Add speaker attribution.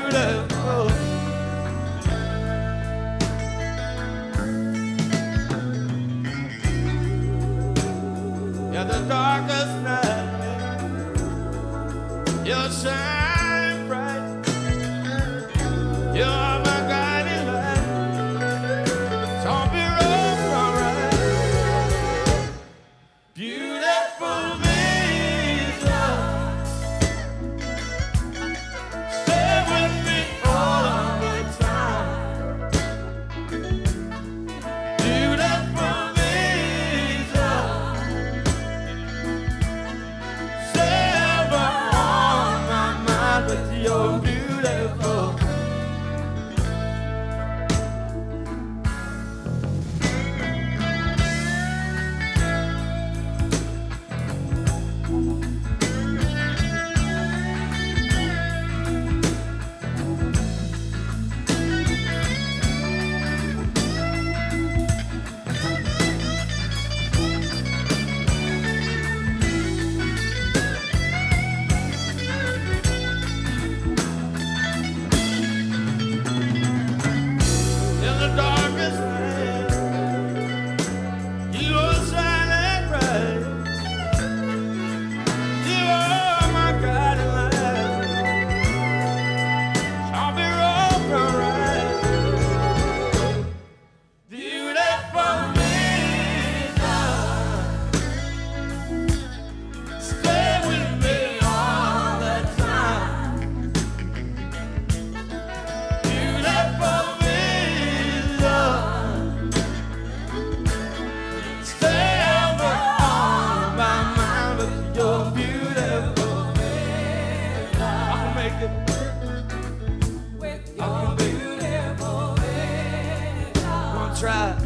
Speaker 1: beautiful. You're the darkest night. You'll shine bright. You're my guiding light. Don't be wrong, alright. Beautiful Lisa, stay with me all the time. Beautiful Lisa, stay ever on my mind, but you're beautiful. In the darkest night, you are shining bright. You are my guiding light. I'll be wrong, right. Beautiful Lisa, stay with me all the time. Beautiful Lisa, stay ever on my mind, but you're beautiful. I can make it. I can make it. Gonna try.